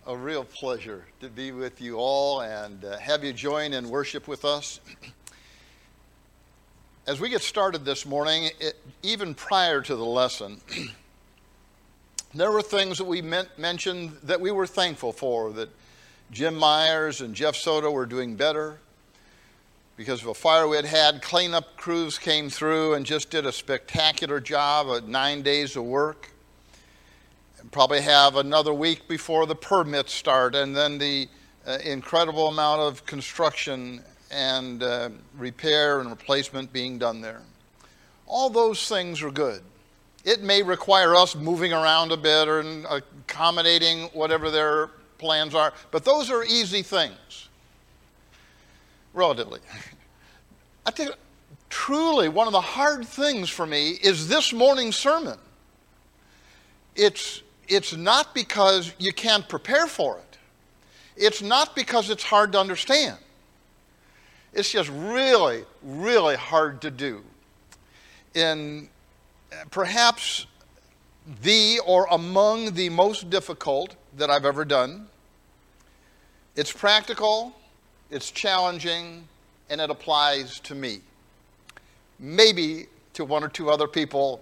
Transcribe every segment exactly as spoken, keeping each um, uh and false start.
a real pleasure to be with you all and uh, have you join in worship with us. As we get started this morning, it, even prior to the lesson, there were things that we meant, mentioned that we were thankful for, that Jim Myers and Jeff Soto were doing better. Because of a fire we had had, cleanup crews came through and just did a spectacular job of nine days of work. And probably have another week before the permits start, and then the uh, incredible amount of construction and uh, repair and replacement being done there. All those things are good. It may require us moving around a bit or accommodating whatever their plans are, but those are easy things. Relatively. I think truly one of the hard things for me is this morning's sermon. It's, it's not because you can't prepare for it. It's not because it's hard to understand. It's just really, really hard to do. In perhaps the or among the most difficult that I've ever done. It's practical. It's challenging, and it applies to me. Maybe to one or two other people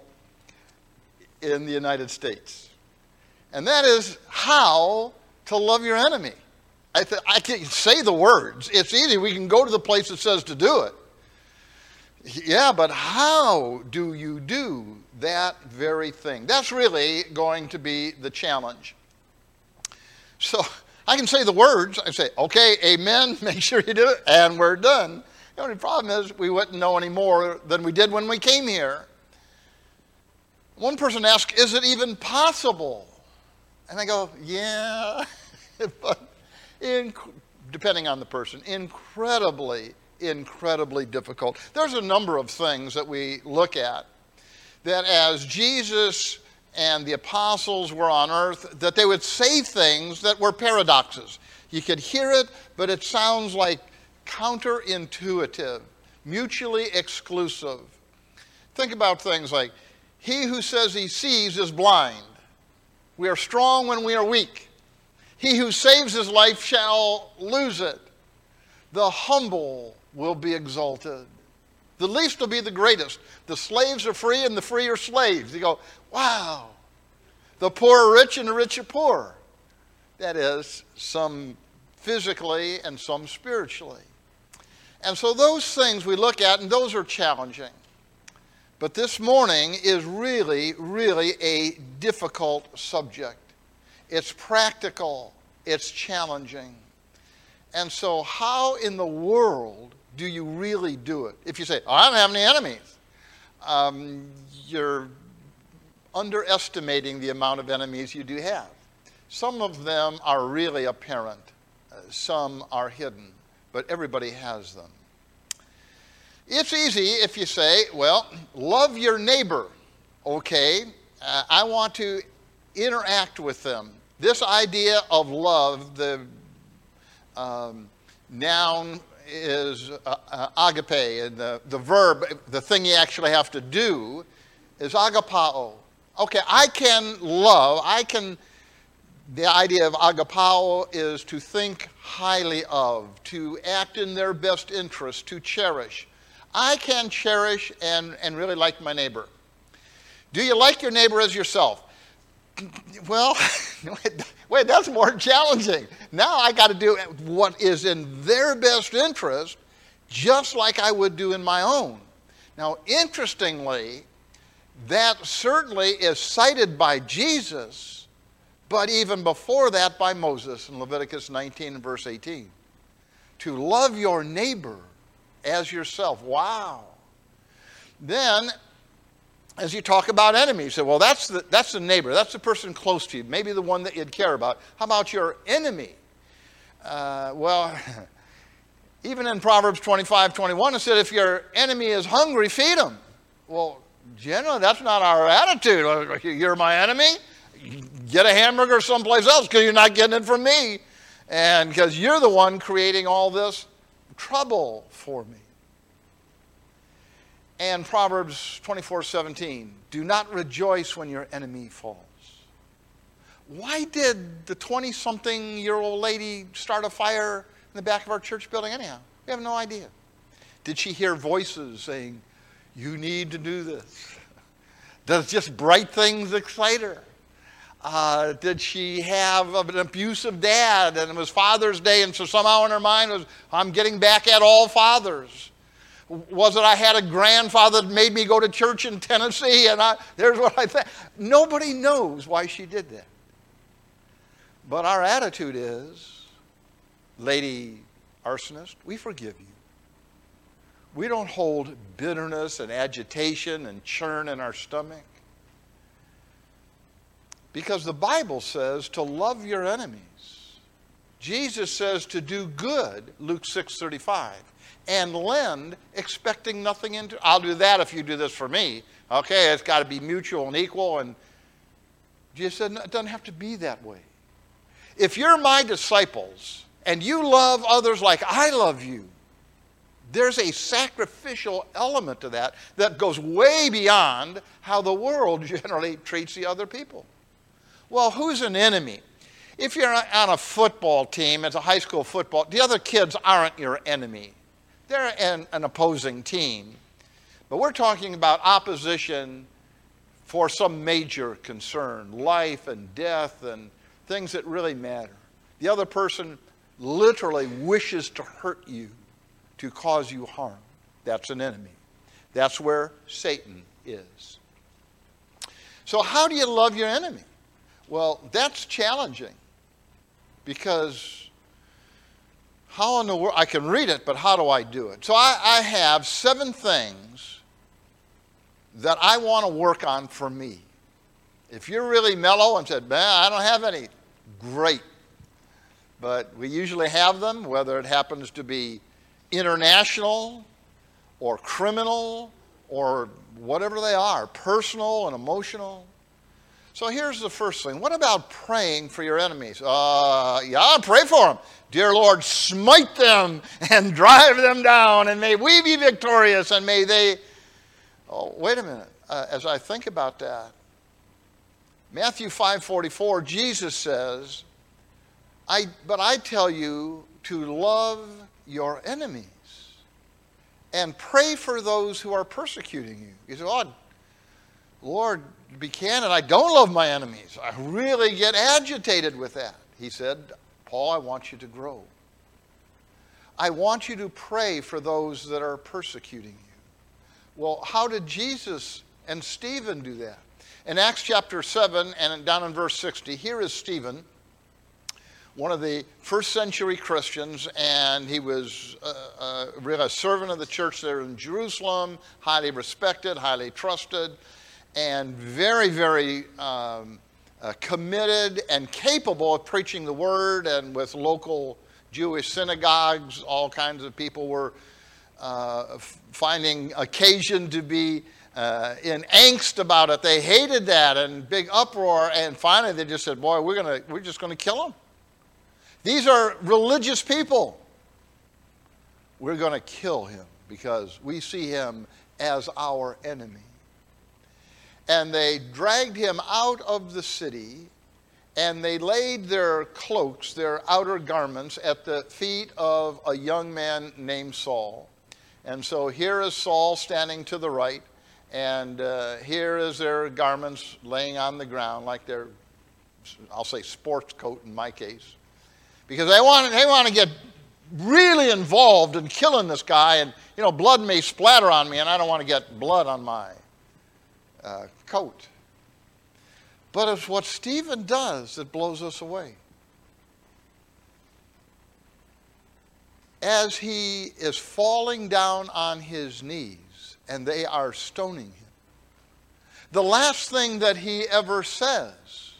in the United States. And that is how to love your enemy. I, th- I can say the words. It's easy. We can go to the place that says to do it. Yeah, but how do you do that very thing? That's really going to be the challenge. So I can say the words. I say, okay, amen, make sure you do it, and we're done. The only problem is we wouldn't know any more than we did when we came here. One person asked, is it even possible? And I go, yeah, but in, depending on the person, incredibly, incredibly difficult. There's a number of things that we look at that as Jesus and the apostles were on earth, that they would say things that were paradoxes. You could hear it, but it sounds like counterintuitive, mutually exclusive. Think about things like, he who says he sees is blind. We are strong when we are weak. He who saves his life shall lose it. The humble will be exalted. The least will be the greatest. The slaves are free and the free are slaves. You go, wow. The poor are rich and the rich are poor. That is, some physically and some spiritually. And so those things we look at, and those are challenging. But this morning is really, really a difficult subject. It's practical. It's challenging. And so how in the world do you really do it? If you say, oh, I don't have any enemies, um, you're underestimating the amount of enemies you do have. Some of them are really apparent. Uh, some are hidden. But everybody has them. It's easy if you say, well, love your neighbor. Okay, uh, I want to interact with them. This idea of love, the um, noun is uh, uh, agape, and the, the verb, the thing you actually have to do, is agapao. Okay, I can love, I can, the idea of agapao is to think highly of, to act in their best interest, to cherish. I can cherish and, and really like my neighbor. Do you like your neighbor as yourself? Well, wait, that's more challenging. Now I got to do what is in their best interest, just like I would do in my own. Now, interestingly, that certainly is cited by Jesus, but even before that by Moses in Leviticus nineteen and verse eighteen. To love your neighbor as yourself. Wow. Then, as you talk about enemies, you say, well, that's the, that's the neighbor. That's the person close to you. Maybe the one that you'd care about. How about your enemy? Uh, well, even in Proverbs twenty-five twenty-one, it said, if your enemy is hungry, feed him. Well, generally, that's not our attitude. You're my enemy? Get a hamburger someplace else because you're not getting it from me. And because you're the one creating all this trouble for me. And Proverbs twenty-four seventeen, do not rejoice when your enemy falls. why did the twenty-something-year-old lady start a fire in the back of our church building anyhow? We have no idea. Did she hear voices saying, you need to do this? Does just bright things excite her? Uh, did she have an abusive dad and it was Father's Day and so somehow in her mind was, I'm getting back at all fathers? Was it I had a grandfather that made me go to church in Tennessee and I, there's what I think. Nobody knows why she did that. But our attitude is, Lady Arsonist, we forgive you. We don't hold bitterness and agitation and churn in our stomach. Because the Bible says to love your enemies. Jesus says to do good, Luke six thirty-five, and lend, expecting nothing into. I'll do that if you do this for me. Okay, it's got to be mutual and equal. And Jesus said no, it doesn't have to be that way. If you're my disciples and you love others like I love you, there's a sacrificial element to that that goes way beyond how the world generally treats the other people. Well, who's an enemy? If you're on a football team, it's a high school football, the other kids aren't your enemy. They're an, an opposing team. But we're talking about opposition for some major concern, life and death and things that really matter. The other person literally wishes to hurt you, to cause you harm. That's an enemy. That's where Satan is. So how do you love your enemy? Well, that's challenging because how in the world, I can read it, but how do I do it? So I, I have seven things that I want to work on for me. If you're really mellow and said, man, I don't have any, great. But we usually have them, whether it happens to be international or criminal or whatever they are, personal and emotional. So here's the first thing. What about praying for your enemies? Uh, yeah, pray for them. Dear Lord, smite them and drive them down, and may we be victorious, and may they... Oh, wait a minute. Uh, as I think about that, Matthew five forty-four, Jesus says, I, but I tell you to love your enemies and pray for those who are persecuting you. You say, oh, Lord Buchanan, I don't love my enemies. I really get agitated with that. He said, Paul, I want you to grow. I want you to pray for those that are persecuting you. Well, how did Jesus and Stephen do that? In Acts chapter seven and down in verse sixty, here is Stephen, one of the first century Christians, and he was uh, uh, really a servant of the church there in Jerusalem, highly respected, highly trusted, and very, very um, uh, committed and capable of preaching the word, and with local Jewish synagogues, all kinds of people were uh, finding occasion to be uh, in angst about it. They hated that and big uproar, and finally they just said, boy, we're gonna, we're just going to kill him. These are religious people. We're going to kill him because we see him as our enemy. And they dragged him out of the city, and they laid their cloaks, their outer garments, at the feet of a young man named Saul. And so here is Saul standing to the right, and uh, here is their garments laying on the ground like their, I'll say sports coat in my case. Because they want, they want to get really involved in killing this guy, and, you know, blood may splatter on me, and I don't want to get blood on my uh, coat. But it's what Stephen does that blows us away. As he is falling down on his knees, and they are stoning him, the last thing that he ever says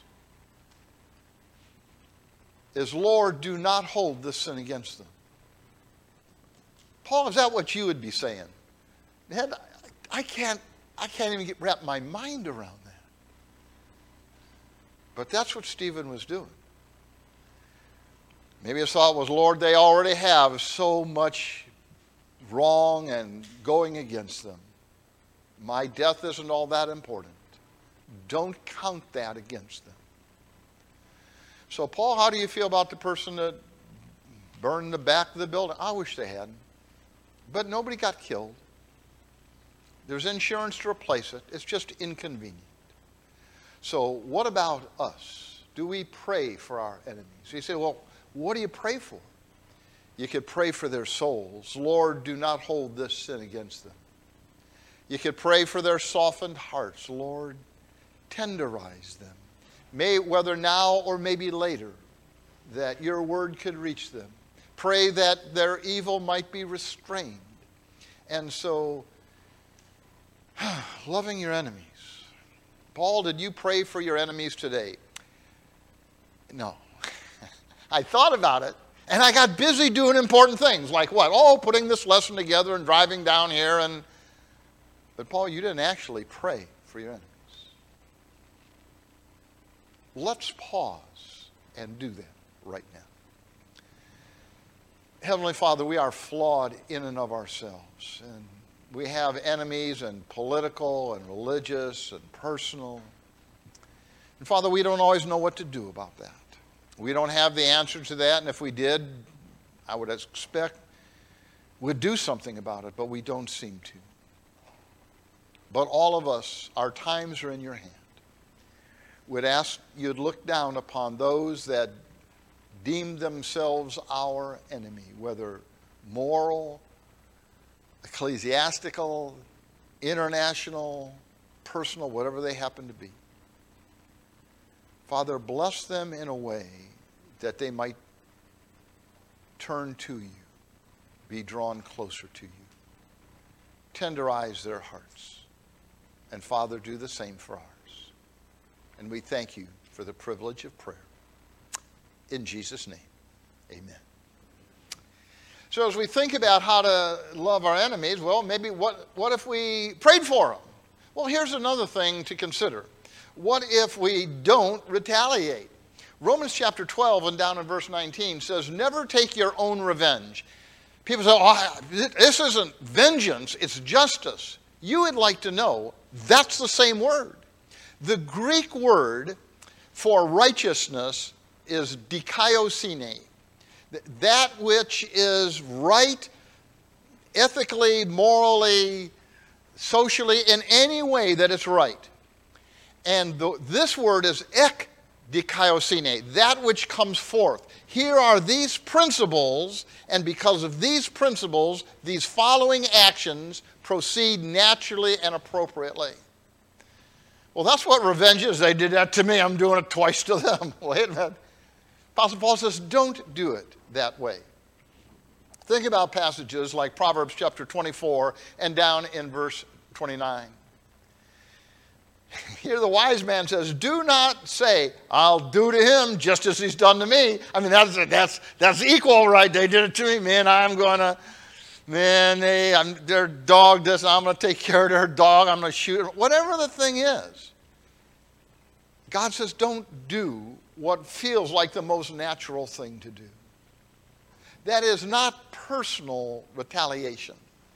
is, Lord, do not hold this sin against them. Paul, is that what you would be saying? Man, I can't, I can't even get, wrap my mind around that. But that's what Stephen was doing. Maybe his thought was, Lord, they already have so much wrong and going against them. My death isn't all that important. Don't count that against them. So, Paul, how do you feel about the person that burned the back of the building? I wish they hadn't. But nobody got killed. There's insurance to replace it. It's just inconvenient. So what about us? Do we pray for our enemies? You say, well, what do you pray for? You could pray for their souls. Lord, do not hold this sin against them. You could pray for their softened hearts. Lord, tenderize them. May, whether now or maybe later, that your word could reach them. Pray that their evil might be restrained. And so, loving your enemies. Paul, did you pray for your enemies today? No. I thought about it, and I got busy doing important things. Like what? Oh, putting this lesson together and driving down here. And But Paul, you didn't actually pray for your enemies. Let's pause and do that right now. Heavenly Father, we are flawed in and of ourselves. And we have enemies, and political and religious and personal. And Father, we don't always know what to do about that. We don't have the answer to that, and if we did, I would expect we'd do something about it, but we don't seem to. But all of us, our times are in your hand. We'd ask you'd look down upon those that deem themselves our enemy, whether moral, ecclesiastical, international, personal, whatever they happen to be. Father, bless them in a way that they might turn to you, be drawn closer to you. Tenderize their hearts. And Father, do the same for ours. And we thank you for the privilege of prayer. In Jesus' name, amen. So as we think about how to love our enemies, well, maybe what, what if we prayed for them? Well, here's another thing to consider. What if we don't retaliate? Romans chapter twelve and down in verse nineteen says, never take your own revenge. People say, oh, this isn't vengeance, it's justice. You would like to know, that's the same word. The Greek word for righteousness is dikaiosine. That which is right, ethically, morally, socially, in any way that it's right. And the, this word is ek dikaiosine, that which comes forth. Here are these principles, and because of these principles, these following actions proceed naturally and appropriately. Well, that's what revenge is. They did that to me, I'm doing it twice to them. Wait a minute. Apostle Paul says, don't do it that way. Think about passages like Proverbs chapter twenty-four and down in verse twenty-nine. Here the wise man says, do not say, I'll do to him just as he's done to me. I mean, that's that's that's equal, right? They did it to me, man, I'm going to, man, they, I'm, their dog this, I'm going to take care of their dog, I'm going to shoot it. Whatever the thing is, God says, don't do what feels like the most natural thing to do. That is not personal retaliation.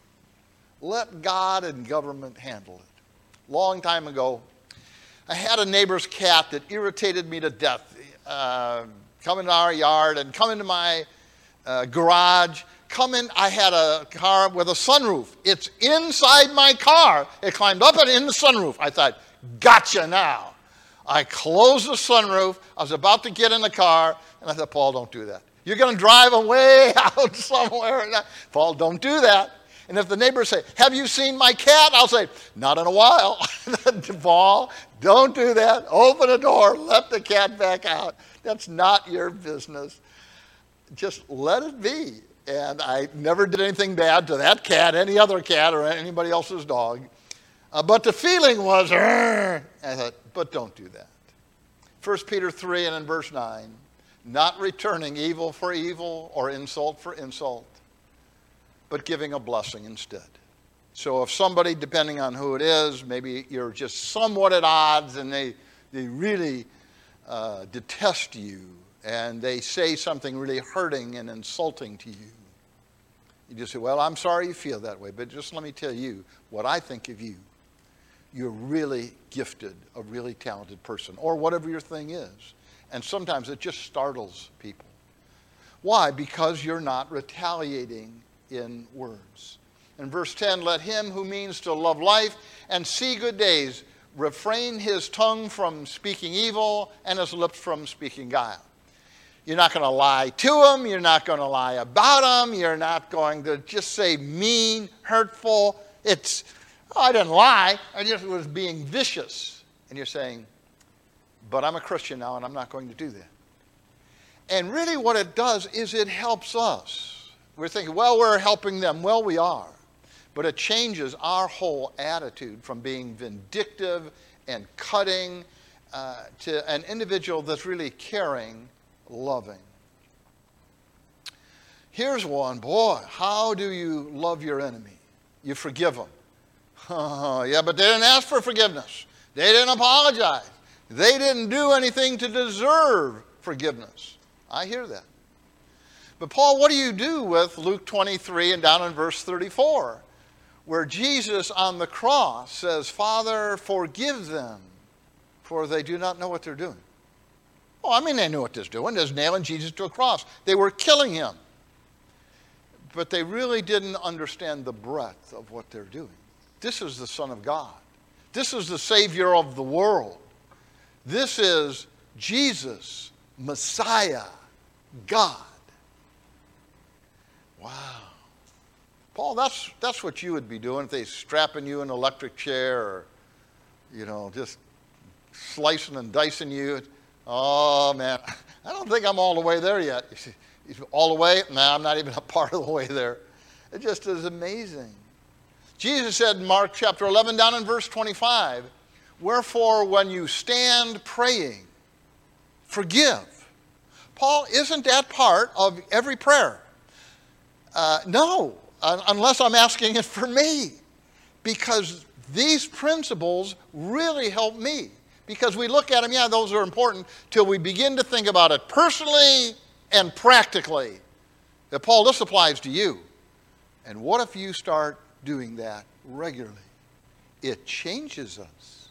Let God and government handle it. Long time ago, I had a neighbor's cat that irritated me to death. Uh, come into our yard and come into my uh, garage. Come in, I had a car with a sunroof. It's inside my car. It climbed up and in the sunroof. I thought, gotcha now. I closed the sunroof. I was about to get in the car, and I thought, Paul, don't do that. You're going to drive away out somewhere. Paul, don't do that. And if the neighbors say, have you seen my cat? I'll say, not in a while. Paul, don't do that. Open the door. Let the cat back out. That's not your business. Just let it be. And I never did anything bad to that cat, any other cat, or anybody else's dog. Uh, but the feeling was, I thought, but don't do that. First Peter three and in verse nine, not returning evil for evil or insult for insult, but giving a blessing instead. So if somebody, depending on who it is, maybe you're just somewhat at odds and they, they really uh, detest you and they say something really hurting and insulting to you, you just say, well, I'm sorry you feel that way, but just let me tell you what I think of you. You're really gifted, a really talented person, or whatever your thing is. And sometimes it just startles people. Why? Because you're not retaliating in words. In verse ten, let him who means to love life and see good days refrain his tongue from speaking evil and his lips from speaking guile. You're not going to lie to him. You're not going to lie about him. You're not going to just say mean, hurtful. It's, oh, I didn't lie. I just was being vicious. And you're saying, but I'm a Christian now and I'm not going to do that. And really what it does is it helps us. We're thinking, well, we're helping them. Well, we are. But it changes our whole attitude from being vindictive and cutting uh, to an individual that's really caring, loving. Here's one. Boy, how do you love your enemy? You forgive them. Oh, yeah, but they didn't ask for forgiveness. They didn't apologize. They didn't do anything to deserve forgiveness. I hear that. But Paul, what do you do with Luke twenty-three and down in verse thirty-four, where Jesus on the cross says, Father, forgive them, for they do not know what they're doing. Oh, I mean, they knew what they're doing. They're nailing Jesus to a cross. They were killing him. But they really didn't understand the breadth of what they're doing. This is the Son of God. This is the Savior of the world. This is Jesus, Messiah, God. Wow. Paul, that's, that's what you would be doing if they strapping you in an electric chair or, you know, just slicing and dicing you. Oh, man, I don't think I'm all the way there yet. You see, all the way? No, I'm not even a part of the way there. It just is amazing. Jesus said in Mark chapter eleven, down in verse twenty-five, wherefore when you stand praying, forgive. Paul, isn't that part of every prayer? Uh, no, unless I'm asking it for me. Because these principles really help me. Because we look at them, yeah, those are important, till we begin to think about it personally and practically. That, Paul, this applies to you. And what if you start doing that regularly? It changes us.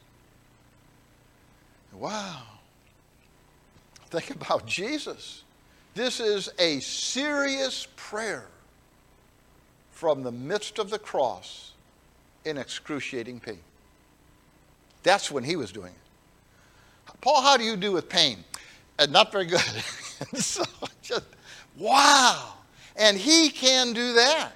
Wow. Think about Jesus. This is a serious prayer from the midst of the cross in excruciating pain. That's when he was doing it. Paul, how do you do with pain? Uh, not very good. So just, wow. And he can do that.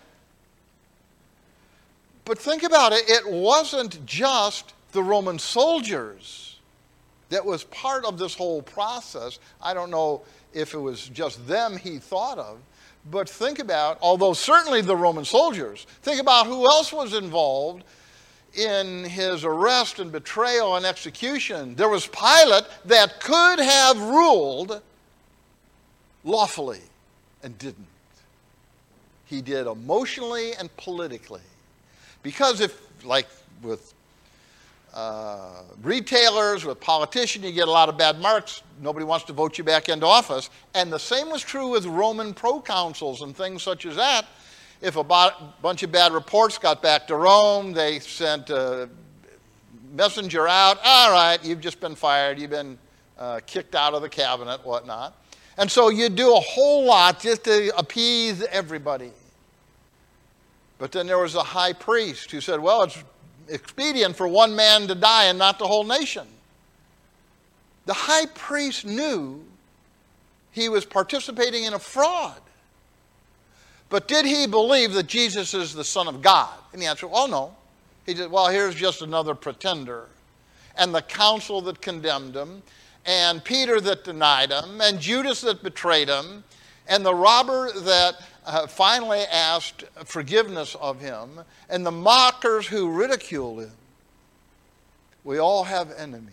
But think about it. It wasn't just the Roman soldiers that was part of this whole process. I don't know if it was just them he thought of. But think about, although certainly the Roman soldiers, think about who else was involved in his arrest and betrayal and execution. There was Pilate that could have ruled lawfully and didn't. He did emotionally and politically. Because if, like with uh, retailers, with politicians, you get a lot of bad marks, nobody wants to vote you back into office. And the same was true with Roman proconsuls and things such as that. If a bunch of bad reports got back to Rome, they sent a messenger out. All right, you've just been fired. You've been uh, kicked out of the cabinet, whatnot. And so you do a whole lot just to appease everybody. But then there was a high priest who said, well, it's expedient for one man to die and not the whole nation. The high priest knew he was participating in a fraud. But did he believe that Jesus is the Son of God? And the answer, well, no. He said, well, here's just another pretender. And the council that condemned him, and Peter that denied him, and Judas that betrayed him, and the robber that uh, finally asked forgiveness of him, and the mockers who ridiculed him. We all have enemies.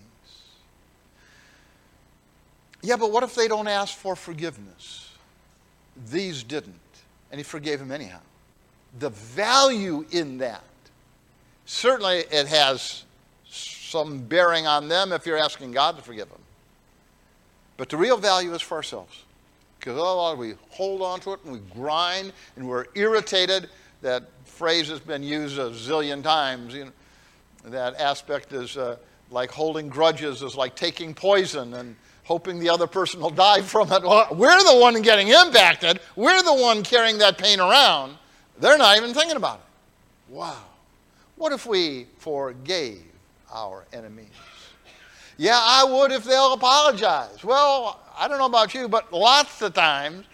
Yeah, but what if they don't ask for forgiveness? These didn't. And he forgave him anyhow. The value in that, certainly it has some bearing on them if you're asking God to forgive them. But the real value is for ourselves. Because otherwise we hold on to it and we grind and we're irritated. That phrase has been used a zillion times. You know, that aspect is uh, like holding grudges is like taking poison. And hoping the other person will die from it. Well, we're the one getting impacted. We're the one carrying that pain around. They're not even thinking about it. Wow. What if we forgave our enemies? Yeah, I would if they'll apologize. Well, I don't know about you, but lots of times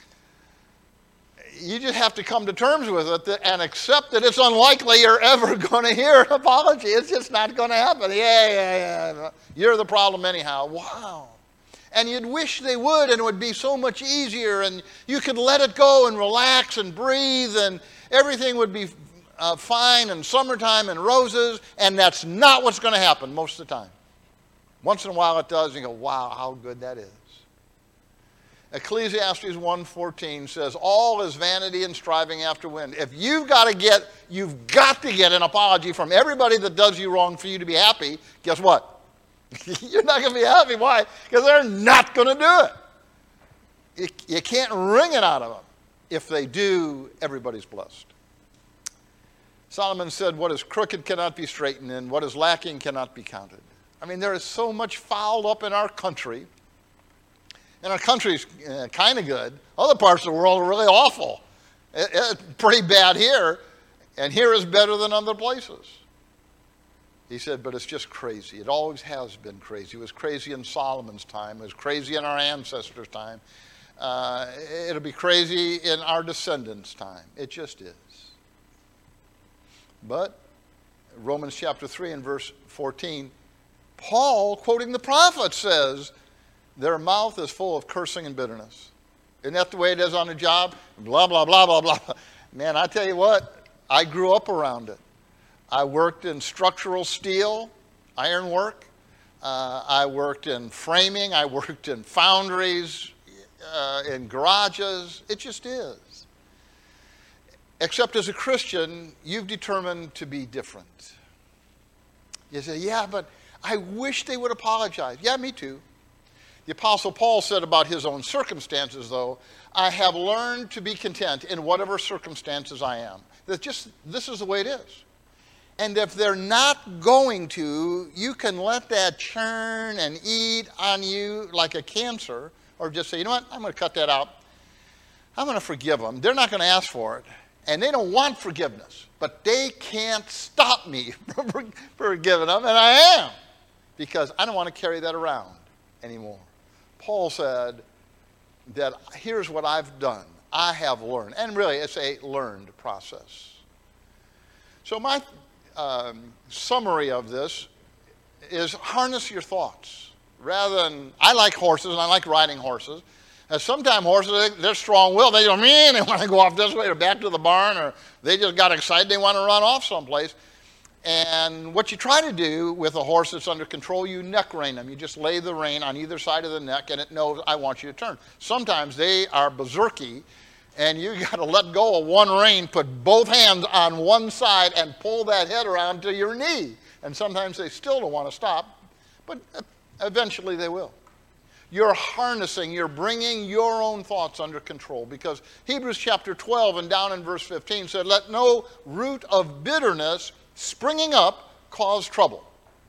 you just have to come to terms with it and accept that it's unlikely you're ever going to hear an apology. It's just not going to happen. Yeah, yeah, yeah. You're the problem anyhow. Wow. And you'd wish they would, and it would be so much easier, and you could let it go and relax and breathe, and everything would be uh, fine, and summertime and roses, and that's not what's going to happen most of the time. Once in a while it does, and you go, wow, how good that is. Ecclesiastes one fourteen says, all is vanity and striving after wind. If you've got to get, you've got to get an apology from everybody that does you wrong for you to be happy, guess what? You're not going to be happy. Why? Because they're not going to do it. You, you can't wring it out of them. If they do, everybody's blessed. Solomon said, what is crooked cannot be straightened, and what is lacking cannot be counted. I mean, there is so much fouled up in our country. And our country's uh, kind of good. Other parts of the world are really awful. It, it's pretty bad here, and here is better than other places. He said, but it's just crazy. It always has been crazy. It was crazy in Solomon's time. It was crazy in our ancestors' time. Uh, it'll be crazy in our descendants' time. It just is. But Romans chapter three and verse fourteen, Paul, quoting the prophet, says, their mouth is full of cursing and bitterness. Isn't that the way it is on the job? Blah, blah, blah, blah, blah. Man, I tell you what, I grew up around it. I worked in structural steel, ironwork. Uh, I worked in framing. I worked in foundries, uh, in garages. It just is. Except as a Christian, you've determined to be different. You say, yeah, but I wish they would apologize. Yeah, me too. The Apostle Paul said about his own circumstances, though, I have learned to be content in whatever circumstances I am. That just, this is the way it is. And if they're not going to, you can let that churn and eat on you like a cancer, or just say, you know what, I'm going to cut that out. I'm going to forgive them. They're not going to ask for it, and they don't want forgiveness, but they can't stop me from forgiving them, and I am, because I don't want to carry that around anymore. Paul said that here's what I've done. I have learned, and really it's a learned process. So my um, summary of this is harness your thoughts. Rather than, I like horses and I like riding horses. And sometimes horses, they're strong-willed. They go, man, they want to go off this way or back to the barn, or they just got excited, they want to run off someplace. And what you try to do with a horse that's under control, you neck rein them. You just lay the rein on either side of the neck, and it knows, I want you to turn. Sometimes they are berserky, and you got to let go of one rein, put both hands on one side, and pull that head around to your knee. And sometimes they still don't want to stop, but eventually they will. You're harnessing, you're bringing your own thoughts under control, because Hebrews chapter twelve and down in verse fifteen said, let no root of bitterness springing up cause trouble.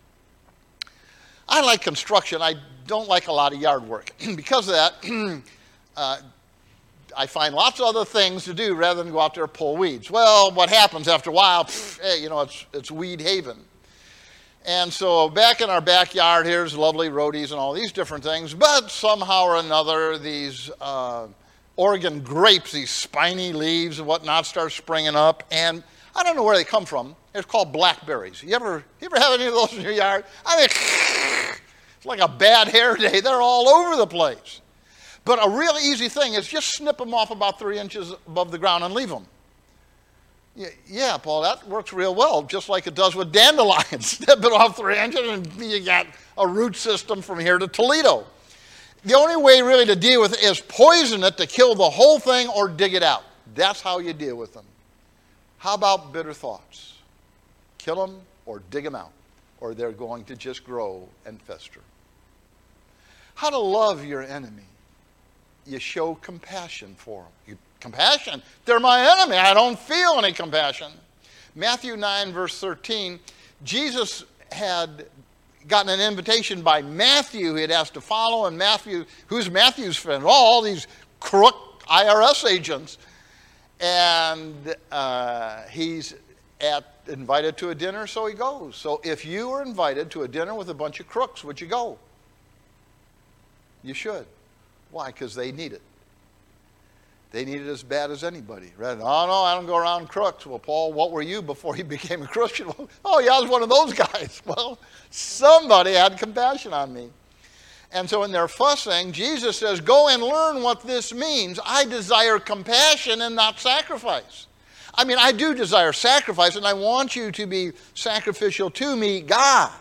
I like construction. I don't like a lot of yard work. Because of that, uh, I find lots of other things to do rather than go out there and pull weeds. Well, what happens after a while, pff, hey, you know, it's, it's weed haven. And so back in our backyard, here's lovely roadies and all these different things, but somehow or another, these uh, Oregon grapes, these spiny leaves and whatnot, start springing up, and I don't know where they come from. It's called blackberries. You ever, you ever have any of those in your yard? I mean, it's like a bad hair day. They're all over the place. But a real easy thing is just snip them off about three inches above the ground and leave them. Yeah, Paul, that works real well, just like it does with dandelions. Snip it off three inches and you got a root system from here to Toledo. The only way really to deal with it is poison it to kill the whole thing or dig it out. That's how you deal with them. How about bitter thoughts? Kill them or dig them out, or they're going to just grow and fester. How to love your enemy? You show compassion for them. You, compassion? They're my enemy. I don't feel any compassion. Matthew nine, verse thirteen, Jesus had gotten an invitation by Matthew. He had asked to follow, and Matthew, who's Matthew's friend? Oh, all these crook I R S agents. And uh, he's at, invited to a dinner, so he goes. So if you were invited to a dinner with a bunch of crooks, would you go? You should. Why? Because they need it. They need it as bad as anybody. Rather than, oh, no, I don't go around crooks. Well, Paul, what were you before you became a Christian? Oh, yeah, I was one of those guys. Well, somebody had compassion on me. And so in their fussing, Jesus says, go and learn what this means. I desire compassion and not sacrifice. I mean, I do desire sacrifice, and I want you to be sacrificial to me, God.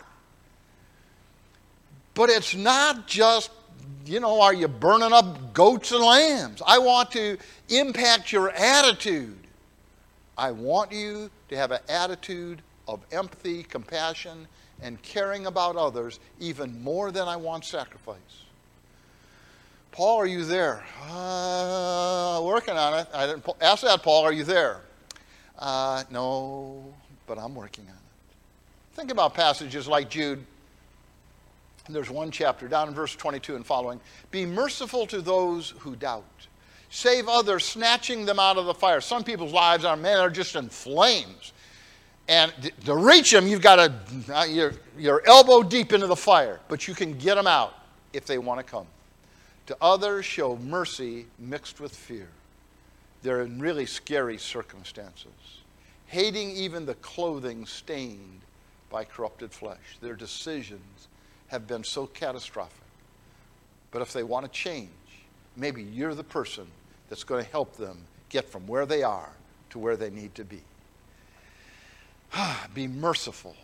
But it's not just, you know, are you burning up goats and lambs? I want to impact your attitude. I want you to have an attitude of empathy, compassion, and caring about others even more than I want sacrifice. Paul, are you there? Uh, working on it. I didn't ask that, Paul, are you there? Uh, no, but I'm working on it. Think about passages like Jude. There's one chapter down in verse twenty-two and following. Be merciful to those who doubt. Save others, snatching them out of the fire. Some people's lives are, man, they're just in flames. And to reach them, you've got to, you're, you're elbow deep into the fire. But you can get them out if they want to come. To others, show mercy mixed with fear. They're in really scary circumstances. Hating even the clothing stained by corrupted flesh. Their decisions have been so catastrophic. But if they want to change, maybe you're the person that's going to help them get from where they are to where they need to be. Be merciful.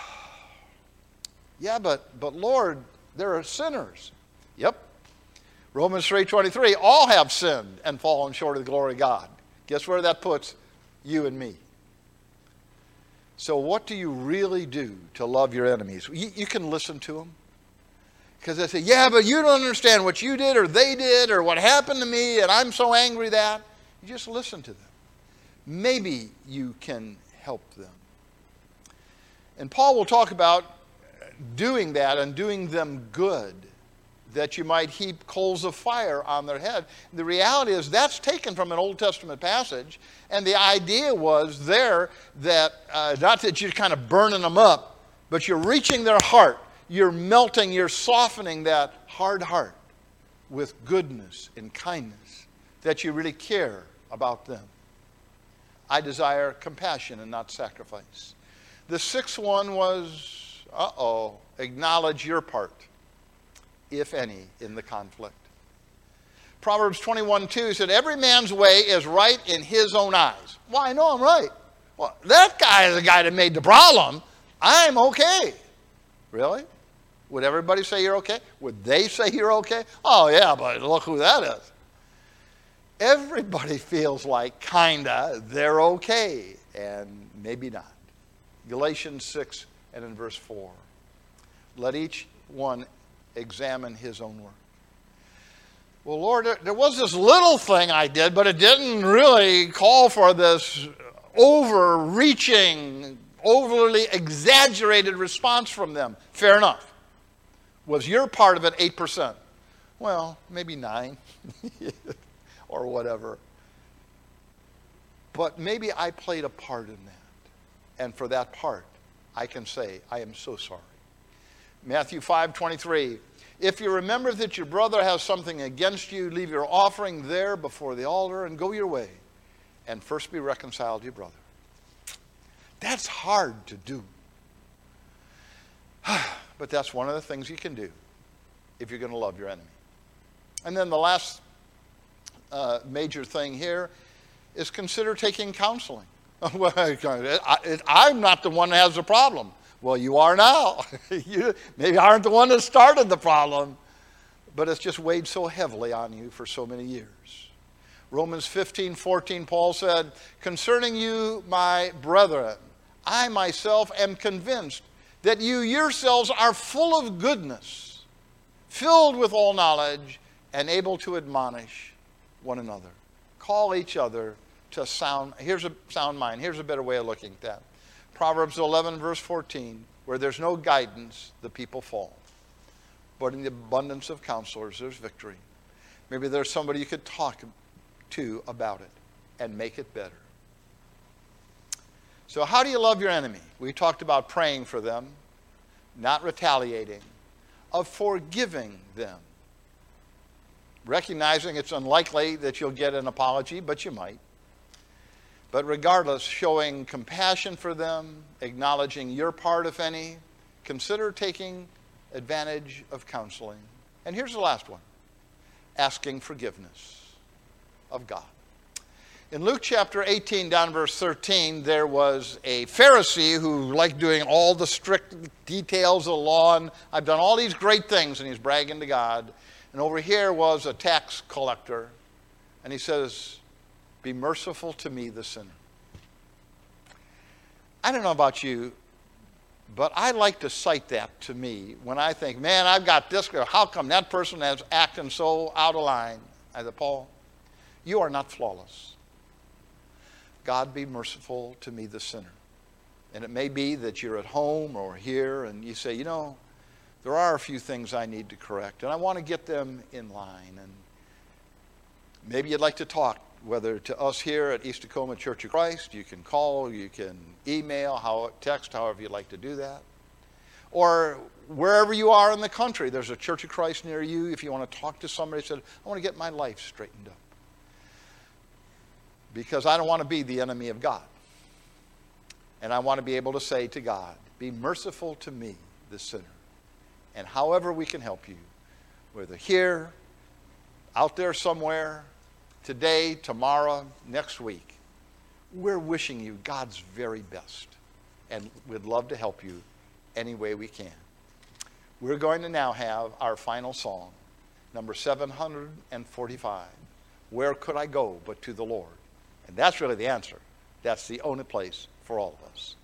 Yeah, but, but Lord, there are sinners. Yep. Romans three twenty-three, all have sinned and fallen short of the glory of God. Guess where that puts you and me? So what do you really do to love your enemies? You, you can listen to them. Because they say, yeah, but you don't understand what you did or they did or what happened to me and I'm so angry that. You just listen to them. Maybe you can help them. And Paul will talk about doing that and doing them good, that you might heap coals of fire on their head. The reality is that's taken from an Old Testament passage, and the idea was there that, uh, not that you're kind of burning them up, but you're reaching their heart. You're melting, you're softening that hard heart with goodness and kindness, that you really care about them. I desire compassion and not sacrifice. The sixth one was, uh-oh, acknowledge your part, if any, in the conflict. Proverbs twenty-one two said, every man's way is right in his own eyes. Well, I know I'm right. Well, that guy is the guy that made the problem. I'm okay. Really? Would everybody say you're okay? Would they say you're okay? Oh, yeah, but look who that is. Everybody feels like kinda they're okay, and maybe not. Galatians six and in verse four. Let each one examine his own work. Well, Lord, there was this little thing I did, but it didn't really call for this overreaching, overly exaggerated response from them. Fair enough. Was your part of it eight percent? Well, maybe nine or whatever. But maybe I played a part in that. And for that part, I can say, I am so sorry. Matthew five twenty-three, if you remember that your brother has something against you, leave your offering there before the altar and go your way. And first be reconciled to your brother. That's hard to do. But that's one of the things you can do if you're going to love your enemy. And then the last uh, major thing here is consider taking counseling. Well, I'm not the one that has the problem. Well, you are now. You maybe aren't the one that started the problem, but it's just weighed so heavily on you for so many years. Romans fifteen fourteen, Paul said, concerning you, my brethren, I myself am convinced that you yourselves are full of goodness, filled with all knowledge, and able to admonish one another. Call each other to sound, here's a sound mind. Here's a better way of looking at that. Proverbs eleven, verse fourteen. Where there's no guidance, the people fall. But in the abundance of counselors, there's victory. Maybe there's somebody you could talk to about it and make it better. So how do you love your enemy? We talked about praying for them, not retaliating, of forgiving them. Recognizing it's unlikely that you'll get an apology, but you might. But regardless, showing compassion for them, acknowledging your part, if any, consider taking advantage of counseling. And here's the last one, asking forgiveness of God. In Luke chapter eighteen, down verse thirteen, there was a Pharisee who liked doing all the strict details of the law, and I've done all these great things, and he's bragging to God. And over here was a tax collector, and he says, be merciful to me, the sinner. I don't know about you, but I like to cite that to me when I think, man, I've got this. How come that person is acting so out of line? I said, Paul, you are not flawless. God, be merciful to me, the sinner. And it may be that you're at home or here and you say, you know, there are a few things I need to correct, and I want to get them in line. And maybe you'd like to talk, whether to us here at East Tacoma Church of Christ. You can call, you can email, how, text, however you'd like to do that. Or wherever you are in the country, there's a Church of Christ near you. If you want to talk to somebody, say, I want to get my life straightened up. Because I don't want to be the enemy of God. And I want to be able to say to God, be merciful to me, the sinner. And however we can help you, whether here, out there somewhere, today, tomorrow, next week, we're wishing you God's very best. And we'd love to help you any way we can. We're going to now have our final song, number seven hundred forty-five. Where could I go but to the Lord? And that's really the answer. That's the only place for all of us.